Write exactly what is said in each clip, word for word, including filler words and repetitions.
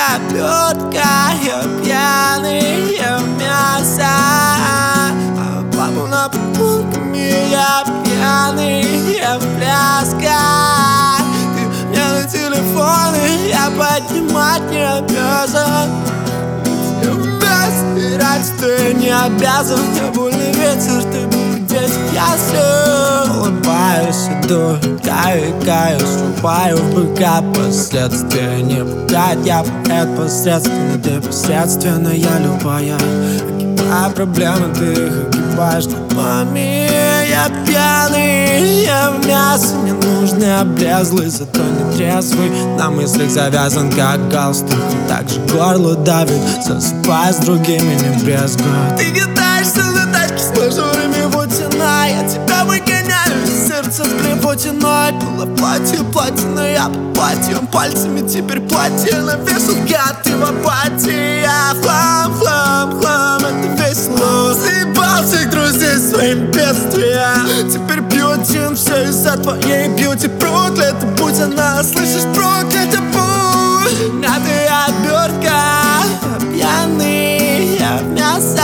обертка, я пьяный, я мясо, а папа на подпунками, я пьяный, я пляска. Ты мне на телефон, и я поднимать не обязан. Раз ты не обязан, мне больно ветер, ты был где-то, я все улыбаюсь, иду, каю, каю, срубаю в быка. Последствия не пугать, я поэт посредственно, ты посредственно, я любая. Огибая проблемы, ты их огибаешь губами. Я пьяный, я в мясо, не нужный, облезлый, зато не трезвый. На мыслях завязан, как галстук, так же горло давит, засыпая с другими, не брезгует. Ты катаешься на тачке с мажорами, вот цена, я тебя выгоняю из сердца с блевотиной. Было платье, платина, я под платьем, пальцами теперь платье на весу, гад, ты в апатии. Я хлам, хлам, хлам, это весело. Заебал всех друзей своим бедствием. Теперь бьютим все из-за твоей бьюти. Проклята будь она, слышишь, проклята будь. А ты обертка, я пьяный, я в мясо,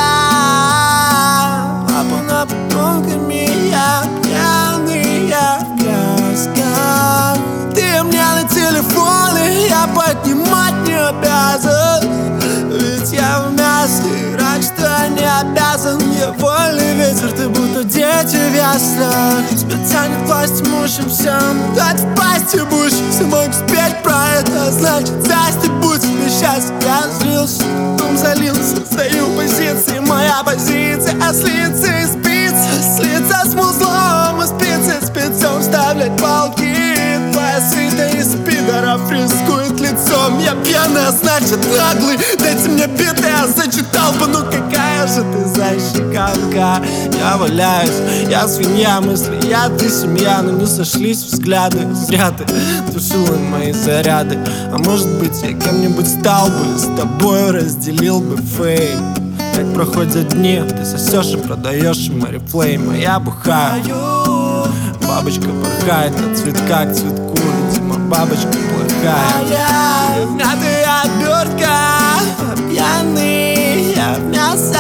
а на подпунками, я пьяный, я в плясках. Ты мне на телефон, и я поднимать не обязан. Ведь я в мясе, раньше что не обязан. Я вольный ветер, ты будто дети в яслях. Тебя тянет власть мужем всем, дать в пасти будешь. Все мог спеть про это, значит здрасте, будь тебе счастье. Я злился, дом залился, стою в позиции. Моя позиция, а слиться и спиться, слиться с музлом и спицы спецом вставлять палки. Твоя свита из пидоров рискует лицом. Я пьяный, а значит наглый, дайте мне биты, я зачитал бы, ну какая же ты защекалка. Я валяюсь, я свинья, мысли, я ты семья, но не сошлись взгляды. Зря ты тушила мои заряды. А может быть я кем-нибудь стал бы, с тобой разделил бы фейм. Как проходят дни, ты сосешь и продаешь им орифлейм, а я бухаю. Бабочка порхает от цветка к цветку, видимо, бабочка плохая. А ты обертка, пьяный, я в мясо,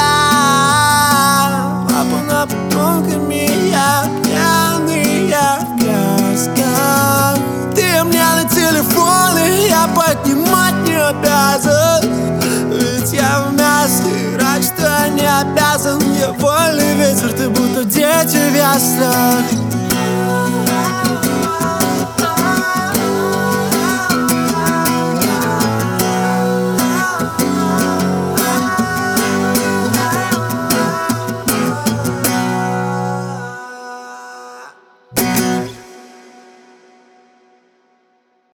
а на подпунками, я пьяный, я в плясках. Ты мне на телефон, и я поднимать не обязан. Ведь я в мясе, раньше что не обязан. Я вольный ветер, ты будто дети в яслях.